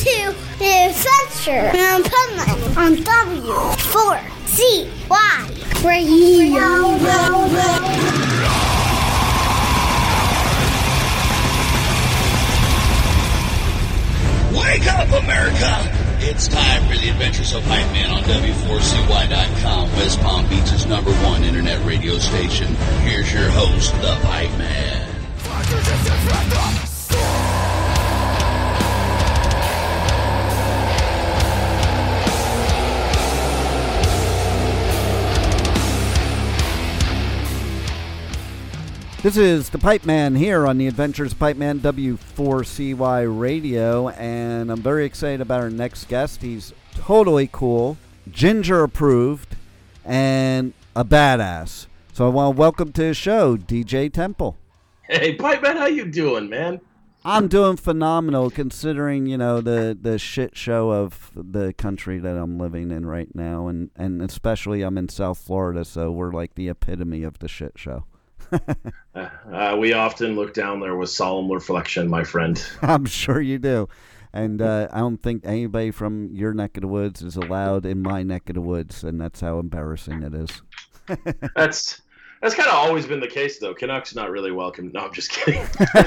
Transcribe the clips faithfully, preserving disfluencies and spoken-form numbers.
to the adventure in Puntland on W four C Y Radio. Wake up, America! It's time for the Adventures of Hype Man on W four C Y dot com, West Palm Beach's number one internet radio station. Here's your host, the Hype Man. This is the Pipe Man here on the Adventures of Pipe Man W four C Y Radio, and I'm very excited about our next guest. He's totally cool, ginger approved, and a badass. So I want to welcome to the show, D J Temple. Hey, Pipe Man, how you doing, man? I'm doing phenomenal considering, you know, the, the shit show of the country that I'm living in right now, and, and especially I'm in South Florida, so we're like the epitome of the shit show. uh, uh, we often look down there with solemn reflection, my friend. I'm sure you do. And uh, I don't think anybody from your neck of the woods is allowed in my neck of the woods, and that's how embarrassing it is. that's that's kind of always been the case, though. Canucks not really welcome. No, I'm just kidding.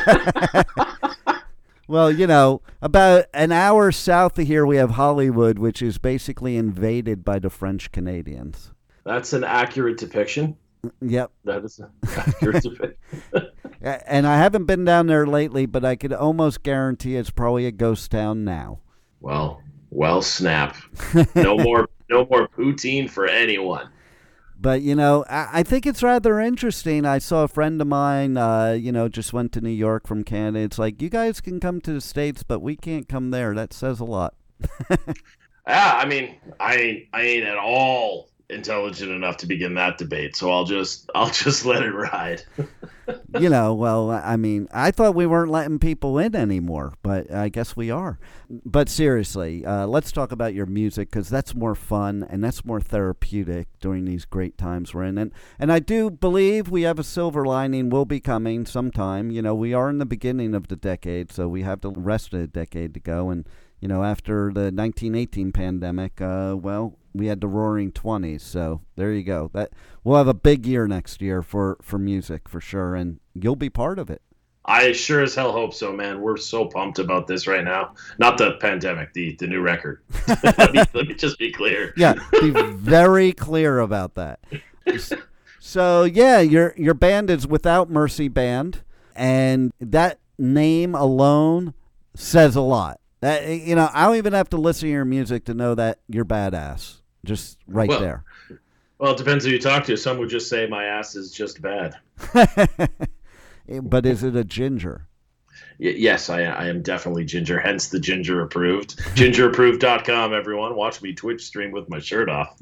Well, you know, about an hour south of here, we have Hollywood, which is basically invaded by the French Canadians. That's an accurate depiction. Yep. That is an accurate depiction. And I haven't been down there lately, but I could almost guarantee it's probably a ghost town now. Well, well, snap. No more, no more poutine for anyone. But, you know, I, I think it's rather interesting. I saw a friend of mine, uh, you know, just went to New York from Canada. It's like, you guys can come to the States, but we can't come there. That says a lot. Yeah, I mean, I I ain't at all intelligent enough to begin that debate, so I'll just I'll just let it ride. You know, well, I mean, I thought we weren't letting people in anymore, but I guess we are. But seriously, uh, let's talk about your music, because that's more fun and that's more therapeutic during these great times we're in. And, and I do believe we have a silver lining will be coming sometime. You know, we are in the beginning of the decade, so we have the rest of the decade to go. And, you know, after the nineteen eighteen pandemic, uh, well, we had the roaring twenties, so there you go. That we'll have a big year next year for, for music, for sure, and you'll be part of it. I sure as hell hope so, man. We're so pumped about this right now. Not the pandemic, the, the new record. let, me, let me just be clear. Yeah, be very clear about that. So, yeah, your your band is Without Mercy Band, and that name alone says a lot. That, you know, I don't even have to listen to your music to know that you're badass. Just right well, there. Well, it depends who you talk to. Some would just say my ass is just bad. But is it a ginger? Y- yes, I, I am definitely ginger, hence the ginger approved. ginger approved dot com, everyone. Watch me Twitch stream with my shirt off.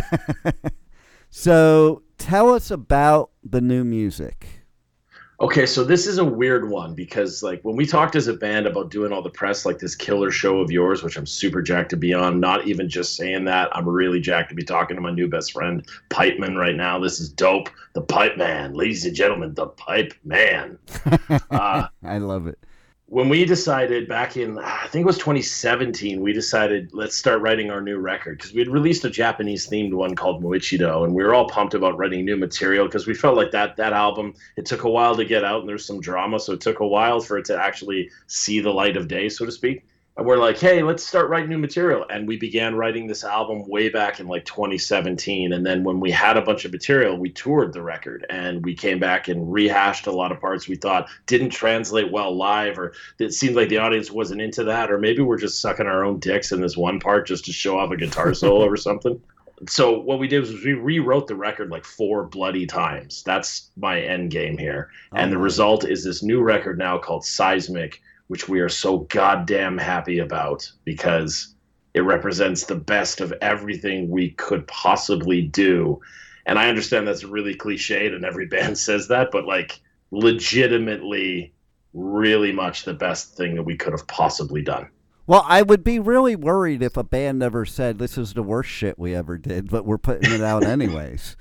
So tell us about the new music. Okay, so this is a weird one because, like, when we talked as a band about doing all the press, like this killer show of yours, which I'm super jacked to be on, not even just saying that, I'm really jacked to be talking to my new best friend, Pipe Man, right now. This is dope. The Pipe Man. Ladies and gentlemen, the Pipe Man. Uh, I love it. When we decided back in, I think it was twenty seventeen, we decided let's start writing our new record because we had released a Japanese-themed one called Moichido, and we were all pumped about writing new material because we felt like that that album, it took a while to get out, and there's some drama, so it took a while for it to actually see the light of day, so to speak. And we're like, hey, let's start writing new material. And we began writing this album way back in like twenty seventeen. And then when we had a bunch of material, we toured the record and we came back and rehashed a lot of parts we thought didn't translate well live, or it seemed like the audience wasn't into that. Or maybe we're just sucking our own dicks in this one part just to show off a guitar solo or something. So what we did was we rewrote the record like four bloody times. That's my end game here. Oh, and the result is this new record now called Seismic, which we are so goddamn happy about because it represents the best of everything we could possibly do. And I understand that's really cliched and every band says that, but like legitimately really much the best thing that we could have possibly done. Well, I would be really worried if a band ever said this is the worst shit we ever did, but we're putting it out anyways.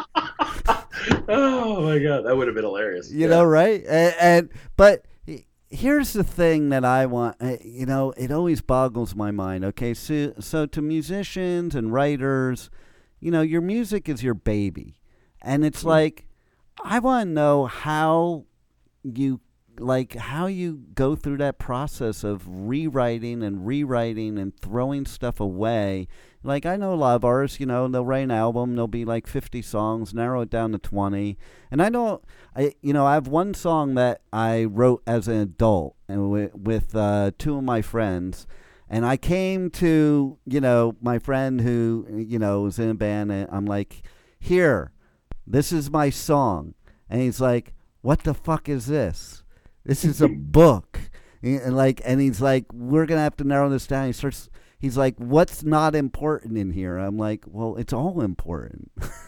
Oh my God, that would have been hilarious. You yeah. know, right? And, and but here's the thing that I want, you know, it always boggles my mind. Okay, so, so to musicians and writers, you know, your music is your baby. And it's like, I want to know how you, like, how you go through that process of rewriting and rewriting and throwing stuff away. Like, I know a lot of artists, you know, they'll write an album, there'll be like fifty songs, narrow it down to twenty. And I know, I you know, I have one song that I wrote as an adult and with, with uh, two of my friends. And I came to, you know, my friend who, you know, was in a band, and I'm like, here, this is my song. And he's like, what the fuck is this? This is a book. And like, and he's like, we're going to have to narrow this down. He starts, he's like, what's not important in here? I'm like, well, it's all important.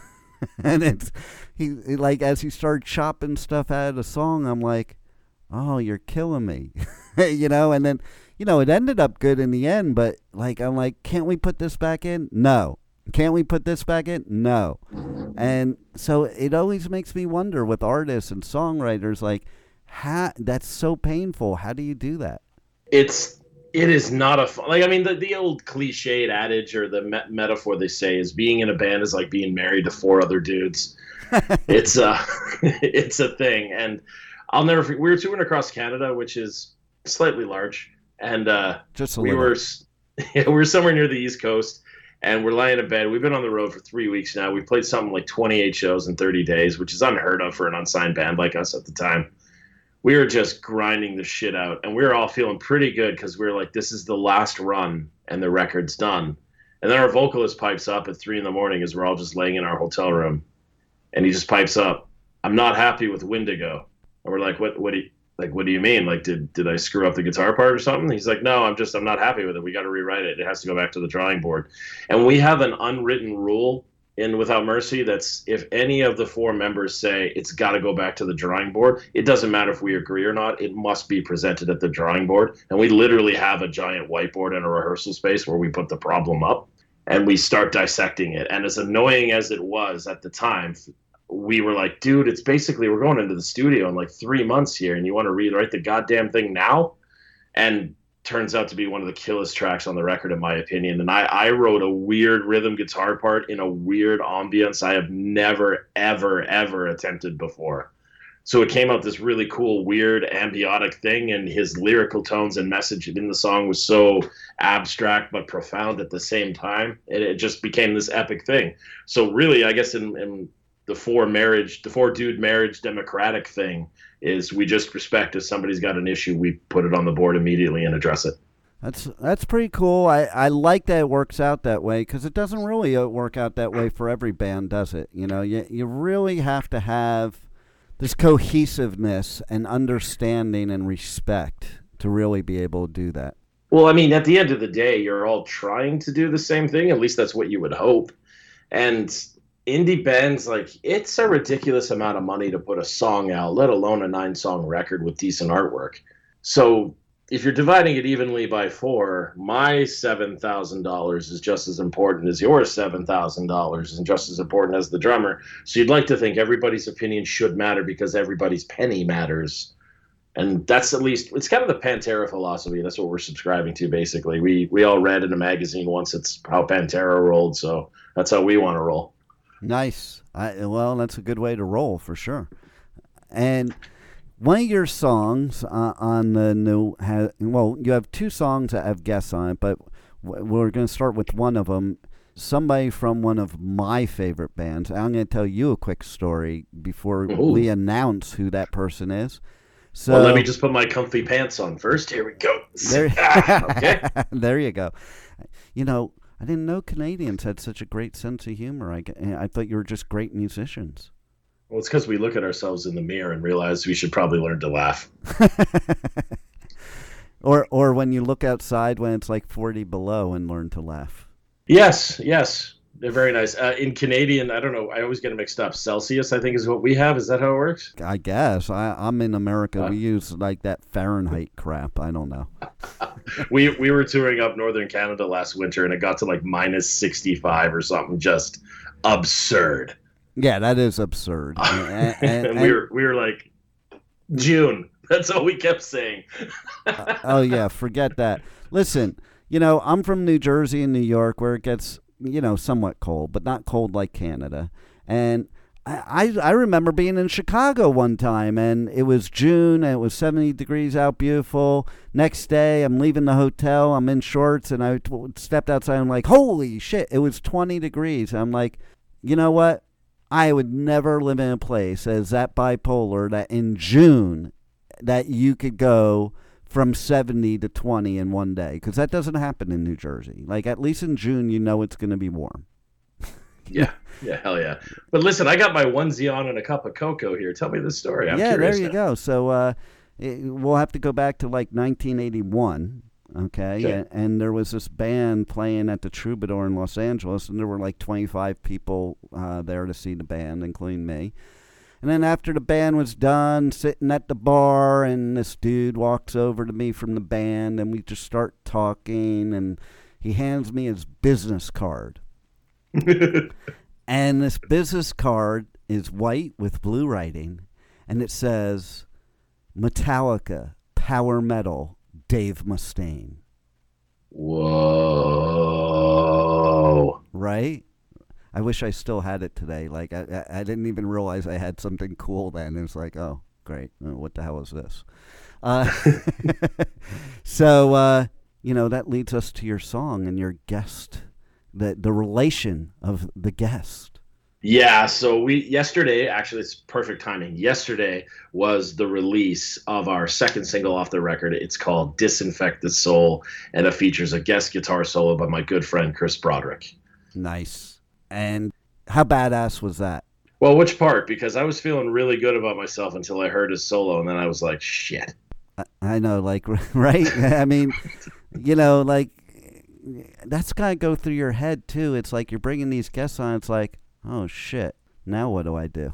And it's, he, like, as he started chopping stuff out of the song, I'm like, oh, you're killing me. You know, and then, you know, it ended up good in the end, but like, I'm like, can't we put this back in? No. Can't we put this back in? No. And so it always makes me wonder with artists and songwriters, like, how, that's so painful. How do you do that? It's, it is not a fun, like, I mean, the, the old cliched adage or the me- metaphor they say is being in a band is like being married to four other dudes. It's a, it's a thing. And I'll never forget, we were touring across Canada, which is slightly large. And uh, Just a we little. were, we were somewhere near the East Coast. And we're lying in bed. We've been on the road for three weeks now. We've played something like twenty-eight shows in thirty days, which is unheard of for an unsigned band like us at the time. We were just grinding the shit out. And we were all feeling pretty good because we were like, this is the last run and the record's done. And then our vocalist pipes up at three in the morning as we're all just laying in our hotel room. And he just pipes up, I'm not happy with Wendigo. And we're like, what, what do you, like, what do you mean? Like, did, did I screw up the guitar part or something? He's like, no, I'm just, I'm not happy with it. We got to rewrite it. It has to go back to the drawing board. And we have an unwritten rule in Without Mercy that's if any of the four members say it's got to go back to the drawing board, it doesn't matter if we agree or not. It must be presented at the drawing board. And we literally have a giant whiteboard in a rehearsal space where we put the problem up and we start dissecting it. And as annoying as it was at the time, we were like, dude, it's basically, we're going into the studio in like three months here and you want to rewrite the goddamn thing now? And turns out to be one of the killest tracks on the record, in my opinion. And I, I wrote a weird rhythm guitar part in a weird ambience I have never, ever, ever attempted before. So it came out this really cool, weird, ambiotic thing, and his lyrical tones and message in the song was so abstract but profound at the same time. And it just became this epic thing. So really, I guess in, in the four marriage, the four dude marriage democratic thing is we just respect if somebody's got an issue, we put it on the board immediately and address it. That's that's pretty cool. I, I like that it works out that way because it doesn't really work out that way for every band, does it? You know, you, you really have to have this cohesiveness and understanding and respect to really be able to do that. Well, I mean, at the end of the day, you're all trying to do the same thing. At least that's what you would hope. And indie bands, like, it's a ridiculous amount of money to put a song out, let alone a nine-song record with decent artwork. So if you're dividing it evenly by four, my seven thousand dollars is just as important as your seven thousand dollars and just as important as the drummer. So you'd like to think everybody's opinion should matter because everybody's penny matters. And that's at least, it's kind of the Pantera philosophy. That's what we're subscribing to, basically. We we all read in a magazine once it's how Pantera rolled, so that's how we want to roll. Nice. I, well, that's a good way to roll for sure. And one of your songs uh, on the new, ha- well, you have two songs that have guests on it, but w- we're going to start with one of them. Somebody from one of my favorite bands. I'm going to tell you a quick story before Ooh. we announce who that person is. So well, let me just put my comfy pants on first. Here we go. There, ah, okay. There you go. You know, I didn't know Canadians had such a great sense of humor. I, I thought you were just great musicians. Well, it's because we look at ourselves in the mirror and realize we should probably learn to laugh. or or when you look outside when it's like forty below and learn to laugh. Yes, yes. They're very nice. Uh, in Canadian, I don't know, I always get them mixed up. Celsius, I think, is what we have. Is that how it works? I guess. I, I'm in America. Uh, we use like that Fahrenheit crap. I don't know. we we were touring up northern Canada last winter, and it got to like minus sixty-five or something. Just absurd. Yeah, that is absurd. and, and, and we were we were like, June, That's all we kept saying. uh, oh, yeah, forget that. Listen, you know, I'm from New Jersey and New York where it gets, you know, somewhat cold, but not cold like Canada. And I, I, I remember being in Chicago one time, and it was June, and it was seventy degrees out, beautiful. Next day, I'm leaving the hotel, I'm in shorts, and I t- stepped outside, and I'm like, holy shit, it was twenty degrees. I'm like, you know what? I would never live in a place as that bipolar that in June that you could go from seventy to twenty in one day, because that doesn't happen in New Jersey. Like, at least in June, you know it's going to be warm. Yeah, yeah, hell yeah. But listen, I got my onesie on and a cup of cocoa here. Tell me the story. I'm yeah, there you now. go. So uh, it, we'll have to go back to like nineteen eighty-one. Okay, okay. And, and there was this band playing at the Troubadour in Los Angeles, and there were like twenty-five people uh, there to see the band, including me. And then after the band was done, sitting at the bar, and this dude walks over to me from the band, and we just start talking, and he hands me his business card. And this business card is white with blue writing, and it says, Metallica, Power Metal, Dave Mustaine. Whoa. Right? I wish I still had it today. Like, I, I, I didn't even realize I had something cool then. It was like, oh, great. What the hell is this? Uh, so, uh, you know, that leads us to your song and your guest, the, the relation of the guest. Yeah, so we yesterday, actually it's perfect timing. Yesterday was the release of our second single off the record. It's called Disinfect the Soul, and it features a guest guitar solo by my good friend Chris Broderick. Nice. And how badass was that? Well, which part? Because I was feeling really good about myself until I heard his solo, and then I was like, shit. I, I know, like, right? I mean, you know, like, that's got to go through your head, too. It's like you're bringing these guests on, it's like, oh, shit. Now what do I do?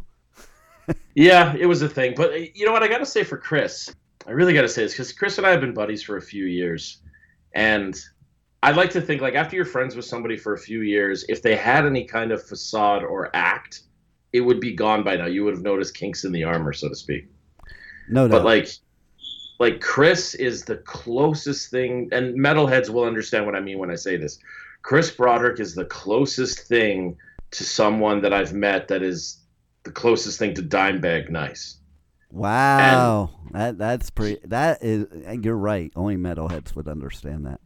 Yeah, it was a thing. But you know what? I got to say for Chris, I really got to say this, because Chris and I have been buddies for a few years. And I'd like to think, like, after you're friends with somebody for a few years, if they had any kind of facade or act, it would be gone by now. You would have noticed kinks in the armor, so to speak. No doubt. But, like, like Chris is the closest thing, and metalheads will understand what I mean when I say this. Chris Broderick is the closest thing to someone that I've met that is the closest thing to Dimebag Nice. Wow. And, that that's pretty, that is, you're right. Only metalheads would understand that.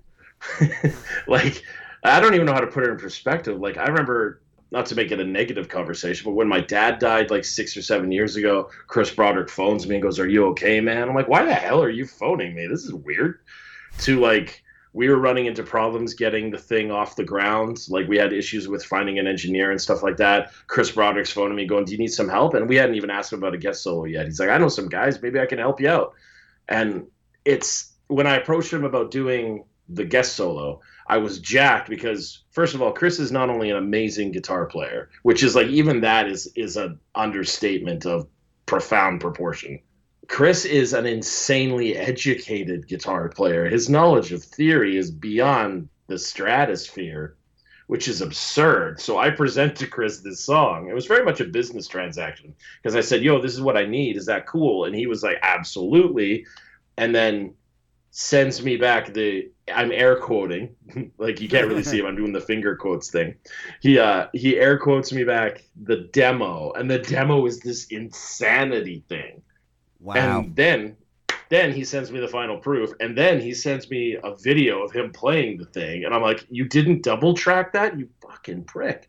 Like, I don't even know how to put it in perspective. Like, I remember, not to make it a negative conversation, but when my dad died like six or seven years ago, Chris Broderick phones me and goes, "Are you okay, man?" I'm like, "Why the hell are you phoning me? This is weird." To like, we were running into problems getting the thing off the ground. Like, we had issues with finding an engineer and stuff like that. Chris Broderick's phoning me going, "Do you need some help?" And we hadn't even asked him about a guest solo yet. He's like, "I know some guys. Maybe I can help you out." And it's when I approached him about doing the guest solo, I was jacked because, first of all, Chris is not only an amazing guitar player, which is like, even that is is an understatement of profound proportion. Chris is an insanely educated guitar player. His knowledge of theory is beyond the stratosphere, which is absurd. So I present to Chris this song. It was very much a business transaction because I said, "Yo, this is what I need. Is that cool?" And he was like, "Absolutely." And then sends me back the, I'm air quoting, like you can't really see him, I'm doing the finger quotes thing. He uh he air quotes me back the demo, and the demo is this insanity thing. Wow. And then then he sends me the final proof, and then he sends me a video of him playing the thing, and I'm like, "You didn't double track that, you fucking prick."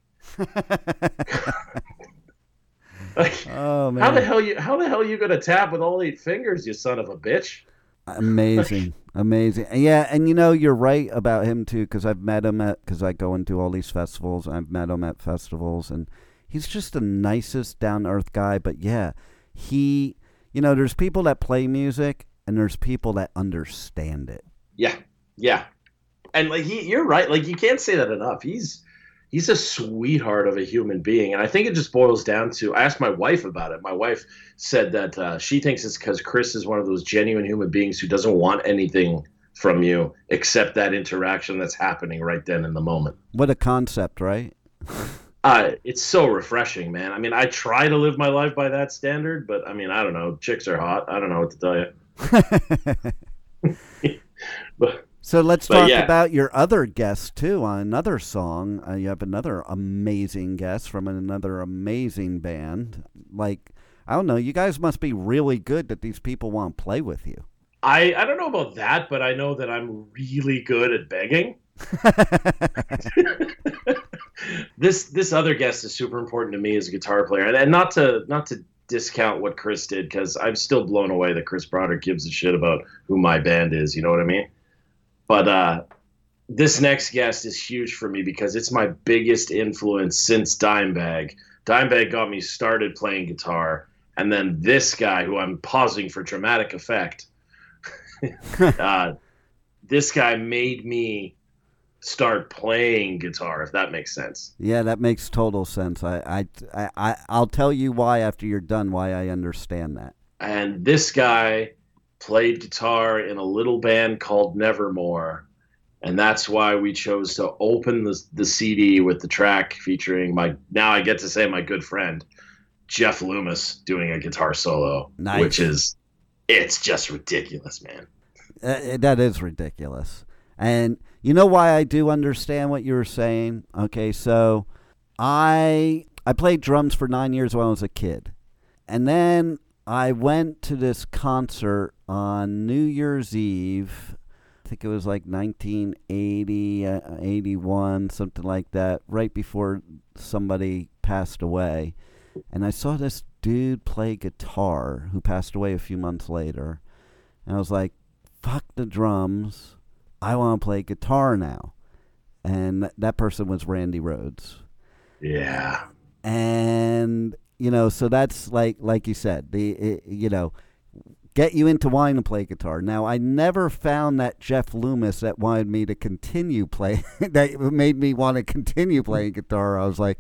Like, oh man. How the hell you how the hell you gonna tap with all eight fingers, you son of a bitch? Amazing, amazing. Yeah, and you know, you're right about him too, because I've met him at, because I go into all these festivals. I've met him at festivals, and he's just the nicest, down-to-earth guy. But yeah, he, you know, there's people that play music, and there's people that understand it. Yeah, yeah, and like he, you're right. Like, you can't say that enough. He's he's a sweetheart of a human being, and I think it just boils down to, I asked my wife about it. My wife said that uh, she thinks it's because Chris is one of those genuine human beings who doesn't want anything from you except that interaction that's happening right then in the moment. What a concept, right? uh, it's so refreshing, man. I mean, I try to live my life by that standard, but I mean, I don't know. Chicks are hot. I don't know what to tell you. but, So let's but talk yeah. about your other guest, too, on another song. Uh, you have another amazing guest from another amazing band. Like, I don't know, you guys must be really good that these people want to play with you. I, I don't know about that, but I know that I'm really good at begging. this this other guest is super important to me as a guitar player, and, and not to not to discount what Chris did, because I'm still blown away that Chris Broderick gives a shit about who my band is. You know what I mean? But uh, this next guest is huge for me because it's my biggest influence since Dimebag. Dimebag got me started playing guitar, and then this guy, who I'm pausing for dramatic effect, uh, this guy made me start playing guitar, if that makes sense. Yeah, that makes total sense. I, I, I, I'll tell you why after you're done, why I understand that. And this guy played guitar in a little band called Nevermore, and that's why we chose to open the, the C D with the track featuring my, now I get to say my good friend, Jeff Loomis, doing a guitar solo, nice. Which is, it's just ridiculous, man. Uh, that is ridiculous. And you know why I do understand what you were saying? Okay, so I I played drums for nine years when I was a kid. And then I went to this concert on New Year's Eve. I think it was like nineteen eighty, uh, eighty-one, something like that, right before somebody passed away. And I saw this dude play guitar who passed away a few months later. And I was like, fuck the drums. I want to play guitar now. And that person was Randy Rhoads. Yeah. And, you know, so that's like, like you said, the, it, you know, get you into wanting to play guitar. Now, I never found that Jeff Loomis that wanted me to continue playing, that made me want to continue playing guitar. I was like,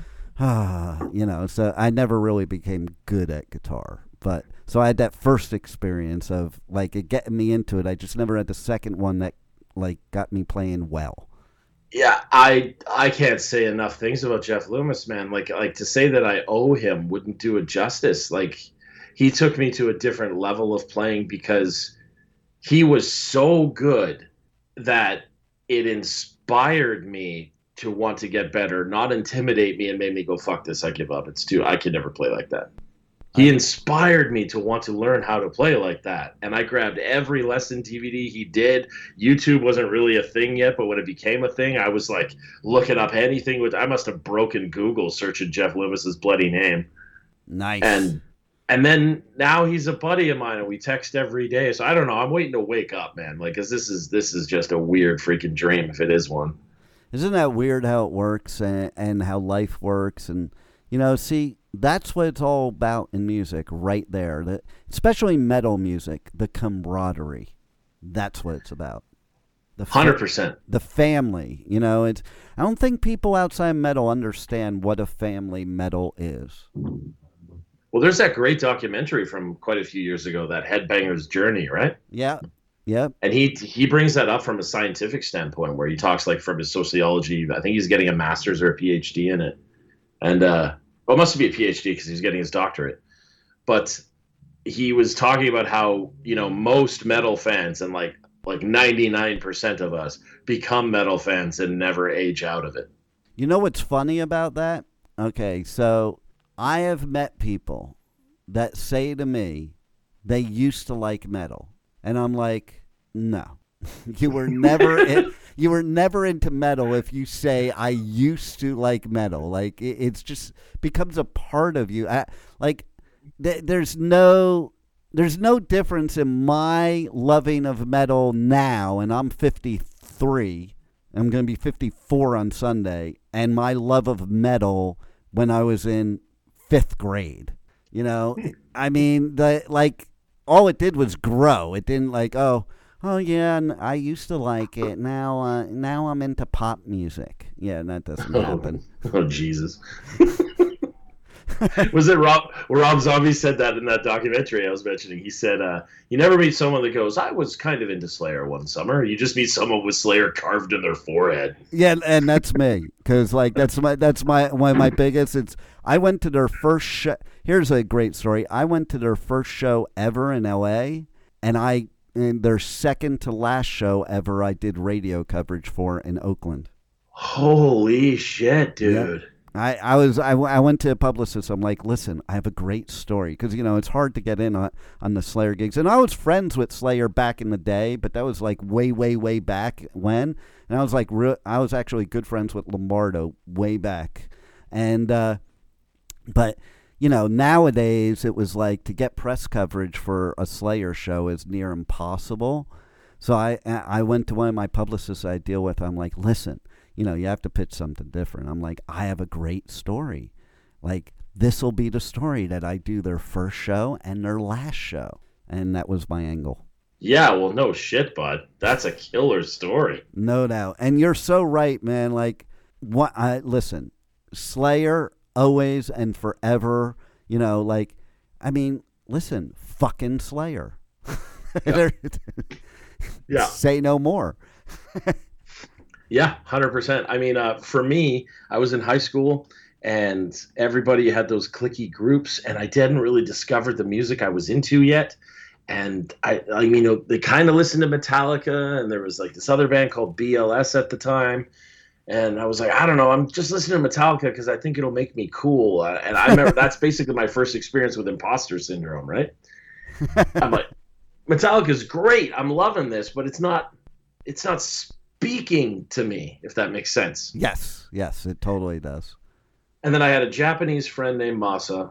ah, you know, so I never really became good at guitar. But so I had that first experience of like it getting me into it. I just never had the second one that like got me playing well. Yeah, I I can't say enough things about Jeff Loomis, man. Like like to say that I owe him wouldn't do it justice. Like he took me to a different level of playing because he was so good that it inspired me to want to get better, not intimidate me and made me go, fuck this, I give up. It's too, I could never play like that. He inspired me to want to learn how to play like that. And I grabbed every lesson D V D he did. YouTube wasn't really a thing yet, but when it became a thing, I was like looking up anything. With I must have broken Google searching Jeff Loomis's bloody name. Nice. And and then now he's a buddy of mine and we text every day. So I don't know. I'm waiting to wake up, man. Like, cause this is, this is just a weird freaking dream if it is one. Isn't that weird how it works and, and how life works? And, you know, see, that's what it's all about in music right there. That, especially metal music, the camaraderie. That's what it's about. The fa- one hundred percent. The family. You know, it's. I don't think people outside metal understand what a family metal is. Well, there's that great documentary from quite a few years ago, that Headbanger's Journey, right? Yeah. Yep. And he he brings that up from a scientific standpoint, where he talks like from his sociology. I think he's getting a master's or a PhD in it. And, uh, well, it must be a PhD because he's getting his doctorate. But he was talking about how, you know, most metal fans and like like ninety-nine percent of us become metal fans and never age out of it. You know what's funny about that? Okay, so I have met people that say to me they used to like metal. And I'm like, no. You were never in, you were never into metal if you say I used to like metal. Like it, it's just becomes a part of you. I, like th- there's no there's no difference in my loving of metal now, and I'm fifty-three. I'm going to be fifty-four on Sunday, and my love of metal when I was in fifth grade. You know, I mean, the like all it did was grow. It didn't like, oh, oh yeah, I used to like it. Now, uh, now I'm into pop music. Yeah, that doesn't happen. Oh, oh Jesus. Was it Rob? Rob Zombie said that in that documentary I was mentioning. He said, uh, "You never meet someone that goes, I was kind of into Slayer one summer. You just meet someone with Slayer carved in their forehead." Yeah, and that's me, because like that's my that's my one of my biggest. It's I went to their first show. Here's a great story. I went to their first show ever in L A, and I and their second to last show ever I did radio coverage for in Oakland. Holy shit, dude. Yep. I, I was I, I went to a publicist. I'm like, listen, I have a great story because you know it's hard to get in on, on the Slayer gigs, and I was friends with Slayer back in the day, but that was like way way way back when, and I was like re- I was actually good friends with Lombardo way back, and uh, but you know nowadays it was like to get press coverage for a Slayer show is near impossible. So I I went to one of my publicists I deal with. I'm like, listen. You know, you have to pitch something different. I'm like, I have a great story. Like, this will be the story that I do their first show and their last show. And that was my angle. Yeah, well, no shit, bud. That's a killer story. No doubt. And you're so right, man. Like, what? I listen, Slayer, always and forever, you know, like, I mean, listen, fucking Slayer. Yeah. Yeah. Say no more. Yeah, one hundred percent. I mean, uh, for me, I was in high school and everybody had those cliquey groups and I hadn't really discovered the music I was into yet. And I, I mean, you know, they kind of listened to Metallica and there was like this other band called B L S at the time. And I was like, I don't know, I'm just listening to Metallica because I think it'll make me cool. Uh, and I remember that's basically my first experience with imposter syndrome, right? I'm like, Metallica's great. I'm loving this, but it's not, it's not speaking to me, if that makes sense. Yes, yes, it totally does. And then I had a Japanese friend named Masa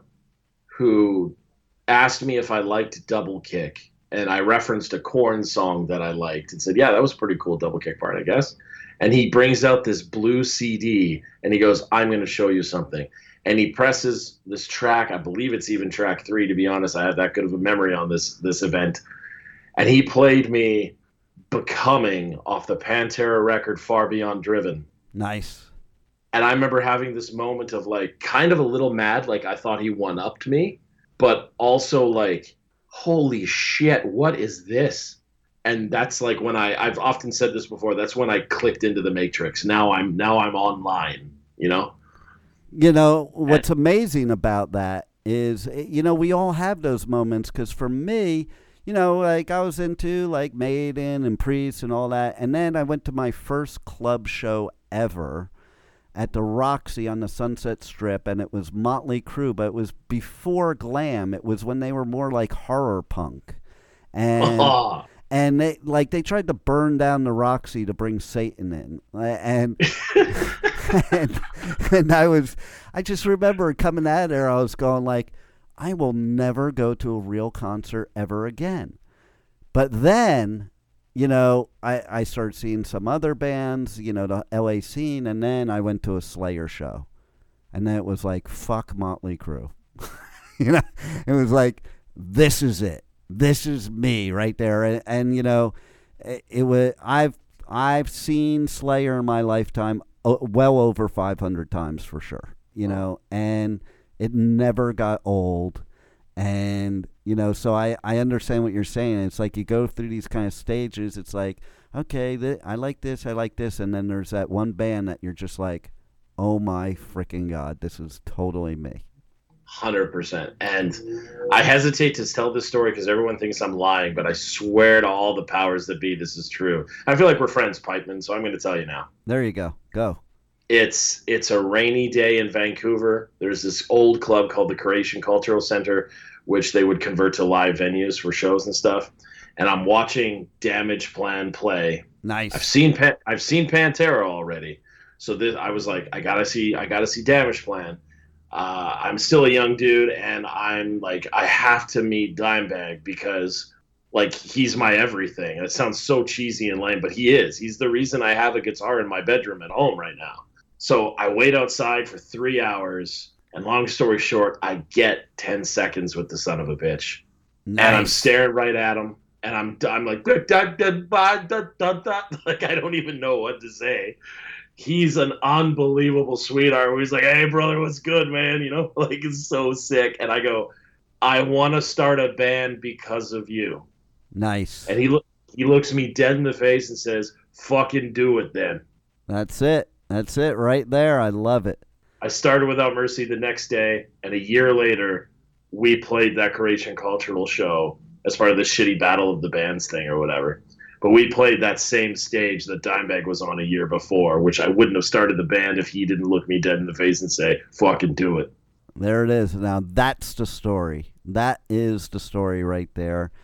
who asked me if I liked Double Kick. And I referenced a Korn song that I liked and said, yeah, that was a pretty cool double kick part, I guess. And he brings out this blue C D and he goes, I'm going to show you something. And he presses this track. I believe it's even track three, to be honest. I have that good of a memory on this, this event. And he played me Becoming off the Pantera record Far Beyond Driven. Nice. And I remember having this moment of like kind of a little mad, like I thought he one-upped me, but also like, holy shit, what is this? And that's like when I, I've often said this before, that's when I clicked into the Matrix. Now I'm now I'm online, you know? You know, what's and, amazing about that is, you know, we all have those moments because for me, you know, like I was into like Maiden and Priest and all that. And then I went to my first club show ever at the Roxy on the Sunset Strip. And it was Motley Crue, but it was before glam. It was when they were more like horror punk. And uh-huh. and they like they tried to burn down the Roxy to bring Satan in. And, and, and I was, I just remember coming out of there, I was going like, I will never go to a real concert ever again. But then, you know, I, I started seeing some other bands, you know, the L A scene, and then I went to a Slayer show. And then it was like, fuck Motley Crue. You know, it was like, this is it. This is me right there. And, and you know, it, it was, I've, I've seen Slayer in my lifetime well over five hundred times for sure, you know, and it never got old. And, you know, so I, I understand what you're saying. It's like you go through these kind of stages. It's like, okay, th- I like this, I like this. And then there's that one band that you're just like, oh my freaking God, this is totally me. one hundred percent. And I hesitate to tell this story because everyone thinks I'm lying, but I swear to all the powers that be, this is true. I feel like we're friends, Pipeman, so I'm going to tell you now. There you go. Go. It's it's a rainy day in Vancouver. There's this old club called the Croatian Cultural Center, which they would convert to live venues for shows and stuff. And I'm watching Damage Plan play. Nice. I've seen Pan- I've seen Pantera already, so this I was like, I gotta see I gotta see Damage Plan. Uh, I'm still a young dude, and I'm like, I have to meet Dimebag because like he's my everything. And it sounds so cheesy and lame, but he is. He's the reason I have a guitar in my bedroom at home right now. So I wait outside for three hours, and long story short, I get ten seconds with the son of a bitch. Nice. And I'm staring right at him, and I'm I'm like, da, da, da, da, da, da. Like I don't even know what to say. He's an unbelievable sweetheart. He's like, hey, brother, what's good, man? You know, like it's so sick. And I go, I want to start a band because of you. Nice. And he, look, he looks me dead in the face and says, fucking do it then. That's it. That's it right there. I love it. I started Without Mercy the next day, and a year later, we played that Croatian Cultural show as part of the shitty Battle of the Bands thing or whatever. But we played that same stage that Dimebag was on a year before, which I wouldn't have started the band if he didn't look me dead in the face and say, fucking do it. There it is. Now, that's the story. That is the story right there.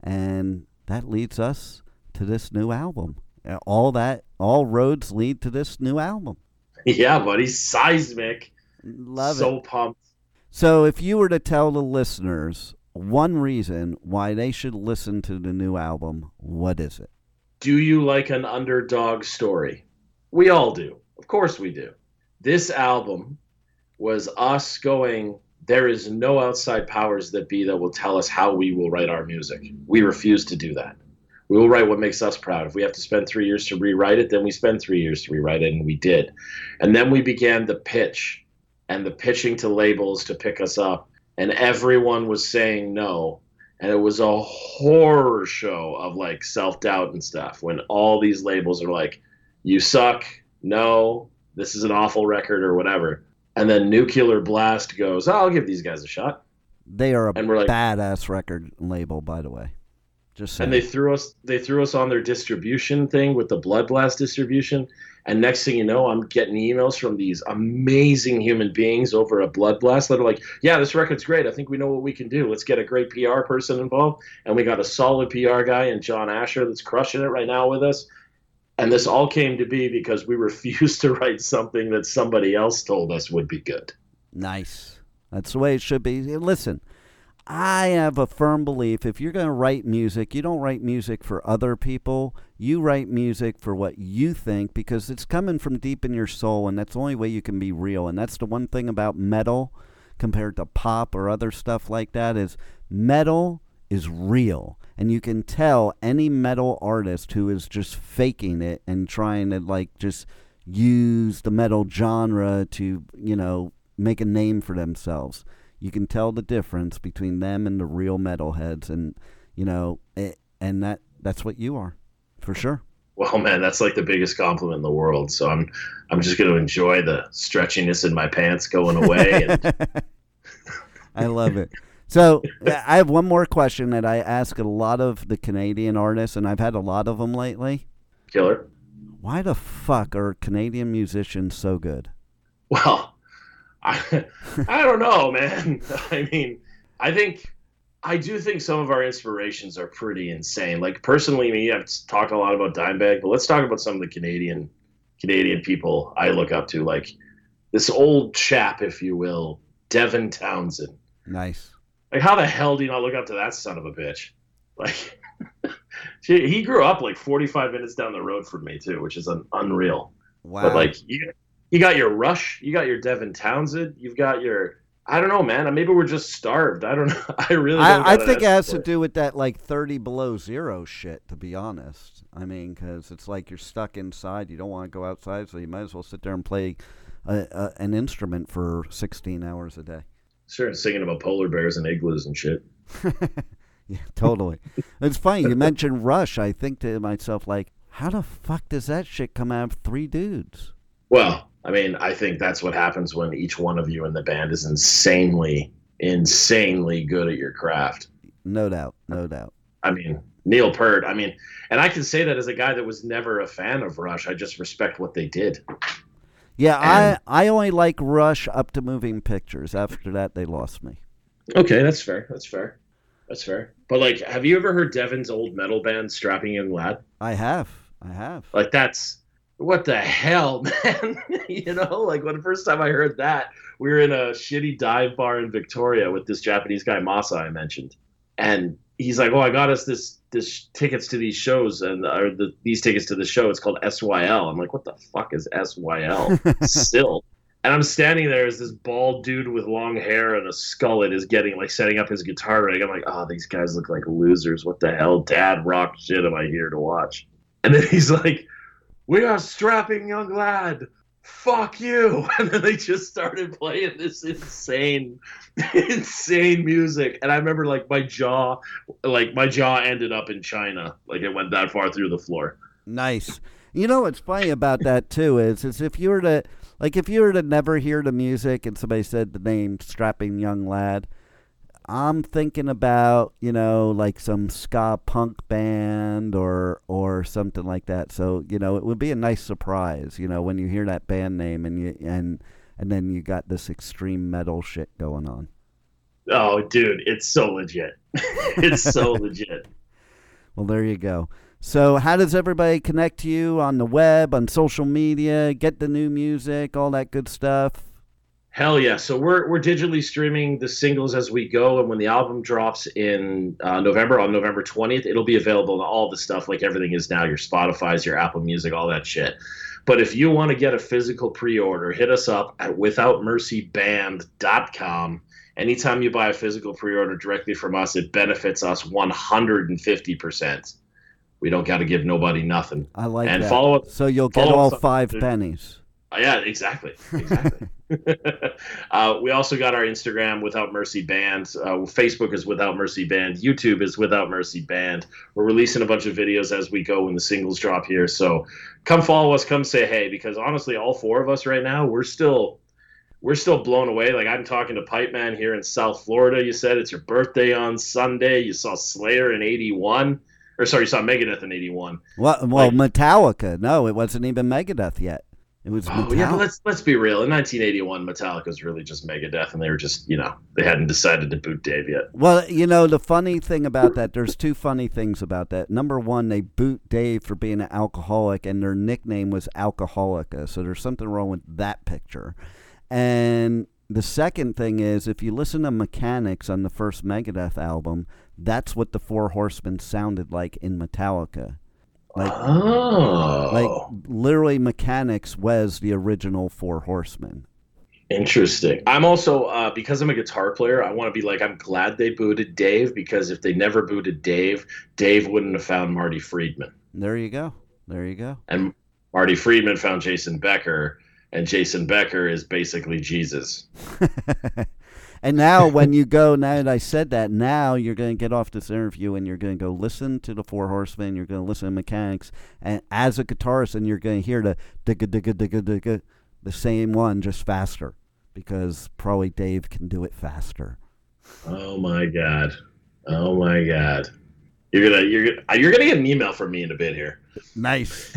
And that leads us to this new album. All that, all roads lead to this new album. Yeah, buddy. Seismic. Love so it. So pumped. So if you were to tell the listeners one reason why they should listen to the new album, what is it? Do you like an underdog story? We all do. Of course we do. This album was us going, there is no outside powers that be that will tell us how we will write our music. We refuse to do that. We will write what makes us proud. If we have to spend three years to rewrite it, then we spend three years to rewrite it, and we did. And then we began the pitch and the pitching to labels to pick us up. And everyone was saying no. And it was a horror show of like self-doubt and stuff when all these labels are like, you suck, no, this is an awful record or whatever. And then Nuclear Blast goes, oh, I'll give these guys a shot. They are a and we're like, badass record label, by the way. Just saying. And they threw us they threw us on their distribution thing with the Blood Blast distribution. And next thing you know, I'm getting emails from these amazing human beings over at Blood Blast that are like, yeah, this record's great. I think we know what we can do. Let's get a great P R person involved. And we got a solid P R guy in John Asher that's crushing it right now with us. And this all came to be because we refused to write something that somebody else told us would be good. Nice. That's the way it should be. Listen, I have a firm belief if you're going to write music, you don't write music for other people. You write music for what you think because it's coming from deep in your soul, and that's the only way you can be real. And that's the one thing about metal compared to pop or other stuff like that is metal is real. And you can tell any metal artist who is just faking it and trying to like just use the metal genre to, you know, make a name for themselves. You can tell the difference between them and the real metalheads, and you know, it, and that that's what you are, for sure. Well, man, that's like the biggest compliment in the world. So I'm I'm just going to enjoy the stretchiness in my pants going away. And... I love it. So I have one more question that I ask a lot of the Canadian artists, and I've had a lot of them lately. Killer. Why the fuck are Canadian musicians so good? Well, I I don't know, man. I mean, I think I do think some of our inspirations are pretty insane. Like personally, me, I've talked a lot about Dimebag, but let's talk about some of the Canadian Canadian people I look up to, like this old chap, if you will, Devin Townsend. Nice. Like, how the hell do you not look up to that son of a bitch? Like, he grew up like forty-five minutes down the road from me too, which is an unreal. Wow. But like, you, you got your Rush, you got your Devin Townsend, you've got your, I don't know, man. Maybe we're just starved. I don't know. I really don't I, I think it has to do with that like thirty below zero shit, to be honest. I mean, because it's like you're stuck inside. You don't want to go outside, so you might as well sit there and play a, a, an instrument for sixteen hours a day. Sure, singing about polar bears and igloos and shit. Yeah, totally. It's funny. You mentioned Rush. I think to myself, like, how the fuck does that shit come out of three dudes? Well, I mean, I think that's what happens when each one of you in the band is insanely, insanely good at your craft. No doubt. No doubt. I mean, Neil Peart, I mean, and I can say that as a guy that was never a fan of Rush. I just respect what they did. Yeah, and, I, I only like Rush up to Moving Pictures. After that, they lost me. Okay, that's fair. That's fair. That's fair. But, like, have you ever heard Devin's old metal band, Strapping Young Lad? I have. I have. Like, that's, what the hell, man? You know, like, when the first time I heard that, we were in a shitty dive bar in Victoria with this Japanese guy, Masa, I mentioned. And he's like, oh, I got us this this tickets to these shows, and or the, these tickets to the show. It's called S Y L. I'm like, what the fuck is S Y L? Still. And I'm standing there as this bald dude with long hair and a skullet is getting, like, setting up his guitar rig. I'm like, oh, these guys look like losers. What the hell, dad rock shit am I here to watch? And then he's like, we are Strapping Young Lad. Fuck you. And then they just started playing this insane, insane music. And I remember, like, my jaw, like, my jaw ended up in China. Like, it went that far through the floor. Nice. You know what's funny about that, too, is, is if you were to, like, if you were to never hear the music and somebody said the name Strapping Young Lad, I'm thinking about, you know, like some ska punk band or or something like that. So, you know, it would be a nice surprise, you know, when you hear that band name and you and and then you got this extreme metal shit going on. Oh, dude, it's so legit. It's so legit. Well, there you go. So how does everybody connect to you on the web, on social media, get the new music, all that good stuff? Hell yeah. So we're we're digitally streaming the singles as we go. And when the album drops in uh, November, on November twentieth, it'll be available to all the stuff like everything is now, your Spotify's, your Apple Music, all that shit. But if you want to get a physical pre-order, hit us up at without mercy band dot com. Anytime you buy a physical pre-order directly from us, it benefits us one hundred fifty percent. We don't got to give nobody nothing. I like and that. Follow up, so you'll get all five pennies. Uh, yeah, exactly. Exactly. uh, we also got our Instagram, Without Mercy Band. Uh, Facebook is Without Mercy Band. YouTube is Without Mercy Band. We're releasing a bunch of videos as we go when the singles drop here. So come follow us. Come say hey, because honestly, all four of us right now, we're still we're still blown away. Like, I'm talking to Pipe Man here in South Florida. You said it's your birthday on Sunday. You saw Slayer in eighty-one. Or sorry, you saw Megadeth in eighty-one. Well, well like, Metallica. No, it wasn't even Megadeth yet. It was oh, Metallica. Yeah, but let's let's be real. In nineteen eighty-one, Metallica was really just Megadeth, and they were just, you know, they hadn't decided to boot Dave yet. Well, you know, the funny thing about that, there's two funny things about that. Number one, they boot Dave for being an alcoholic, and their nickname was Alcoholica. So there's something wrong with that picture. And the second thing is, if you listen to Mechanics on the first Megadeth album, that's what the Four Horsemen sounded like in Metallica. Like, oh. like literally Mechanics was the original Four Horsemen. Interesting. I'm also, uh, because I'm a guitar player, I want to be like, I'm glad they booted Dave, because if they never booted Dave, Dave wouldn't have found Marty Friedman. There you go. There you go. And Marty Friedman found Jason Becker, and Jason Becker is basically Jesus. And now when you go, now that I said that, now you're going to get off this interview and you're going to go listen to the Four Horsemen, you're going to listen to Mechanics, and as a guitarist, and you're going to hear the digga digga digga digga, the same one, just faster, because probably Dave can do it faster. Oh my God. Oh my God. You're gonna you're gonna you're gonna get an email from me in a bit here. Nice.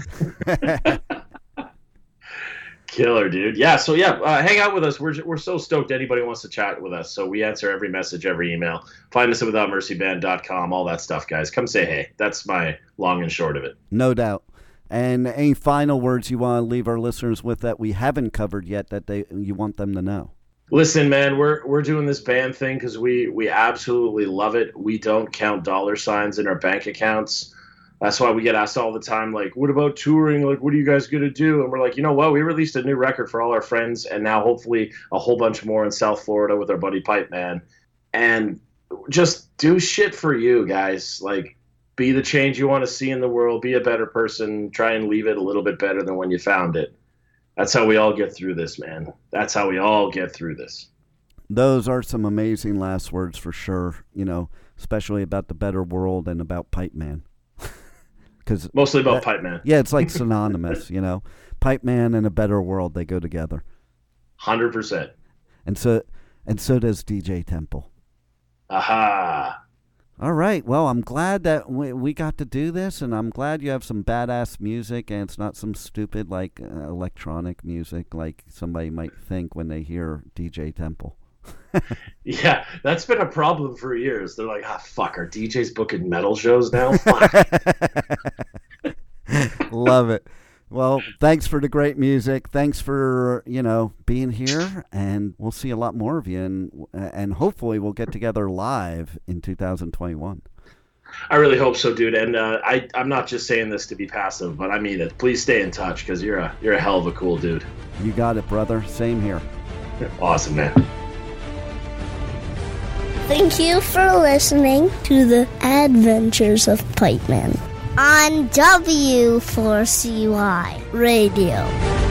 Killer, dude. Yeah, so yeah, uh, hang out with us. We're we're so stoked anybody wants to chat with us. So we answer every message, every email. Find us at without mercy band dot com, all that stuff, guys. Come say hey. That's my long and short of it. No doubt. And any final words you want to leave our listeners with that we haven't covered yet that they you want them to know? Listen, man, we're we're doing this band thing because we we absolutely love it. We don't count dollar signs in our bank accounts. That's why we get asked all the time, like, what about touring? Like, what are you guys going to do? And we're like, you know what? We released a new record for all our friends, and now hopefully a whole bunch more in South Florida with our buddy Pipe Man. And just do shit for you, guys. Like, be the change you want to see in the world. Be a better person. Try and leave it a little bit better than when you found it. That's how we all get through this, man. That's how we all get through this. Those are some amazing last words for sure, you know, especially about the better world and about Pipe Man. Cause Mostly about that, Pipe Man. Yeah, it's like synonymous, you know. Pipe Man and a better world, they go together. one hundred percent. And so and so does D J Temple. Aha. All right. Well, I'm glad that we, we got to do this, and I'm glad you have some badass music, and it's not some stupid, like, uh, electronic music like somebody might think when they hear D J Temple. Yeah, that's been a problem for years. They're like, ah, fuck, are D Js booking metal shows now? Fuck. Love it. Well, thanks for the great music. Thanks for, you know, being here, and we'll see a lot more of you, and and hopefully we'll get together live in two thousand twenty-one. I really hope so, dude. And uh, I, I'm not just saying this to be passive, but I mean it. Please stay in touch, because you're a you're a hell of a cool dude. You got it, brother. Same here. Awesome, man. Thank you for listening to the Adventures of Pipe Man on W four C Y Radio.